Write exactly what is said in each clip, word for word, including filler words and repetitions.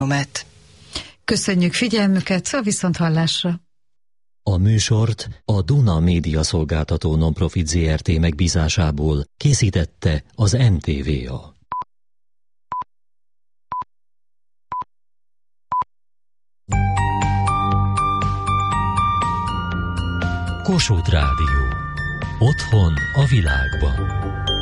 Köszönjük figyelmüket, a viszonthallásra! A műsort a Duna Média Szolgáltató Nonprofit zé er té megbízásából készítette az em té vé á. Kossuth Rádió. Otthon a világban.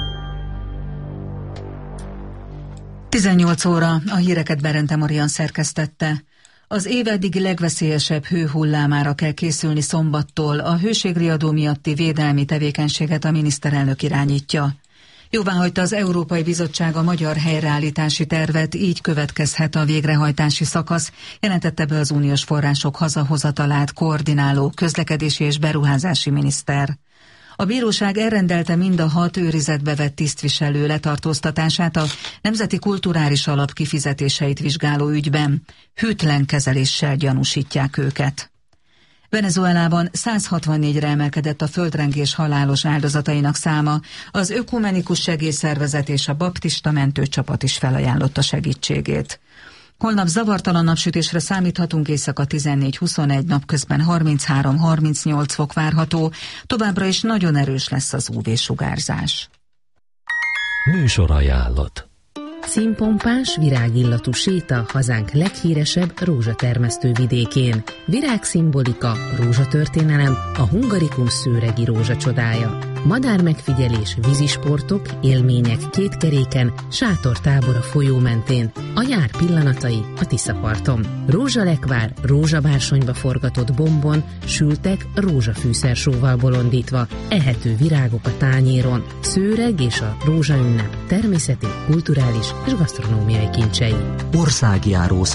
tizennyolc óra, a híreket Berente Marian szerkesztette. Az év eddigi legveszélyesebb hőhullámára kell készülni szombattól, a hőségriadó miatti védelmi tevékenységet a miniszterelnök irányítja. Jóváhagyta az Európai Bizottság a magyar helyreállítási tervet, így következhet a végrehajtási szakasz, jelentette be az uniós források hazahozatalát koordináló közlekedési és beruházási miniszter. A bíróság elrendelte mind a hat őrizetbe vett tisztviselő letartóztatását a Nemzeti Kulturális Alap kifizetéseit vizsgáló ügyben. Hűtlen kezeléssel gyanúsítják őket. Venezuelában száz hatvannégyre emelkedett a földrengés halálos áldozatainak száma, az ökumenikus segélyszervezet és a baptista mentőcsapat is felajánlotta segítségét. Holnap zavartalan napsütésre számíthatunk, éjszaka tizennégy-huszonegy, napközben harminchárom-harmincnyolc fok várható, továbbra is nagyon erős lesz az ú vé-sugárzás. Műsorajánlat. Színpompás, virágillatú séta hazánk leghíresebb rózsatermesztő vidékén. Virágszimbolika, rózsatörténelem, a Hungarikum szőregi rózsa csodája. Madármegfigyelés, vízisportok, élmények kétkeréken, sátortábor a folyó mentén, a nyár pillanatai a Tiszaparton. Rózsalekvár, rózsabársonyba forgatott bombon, sültek rózsafűszersóval bolondítva, ehető virágok a tányéron, szőreg és a rózsaünnep természeti, kulturális és gasztronómiai kincsei. Országjáró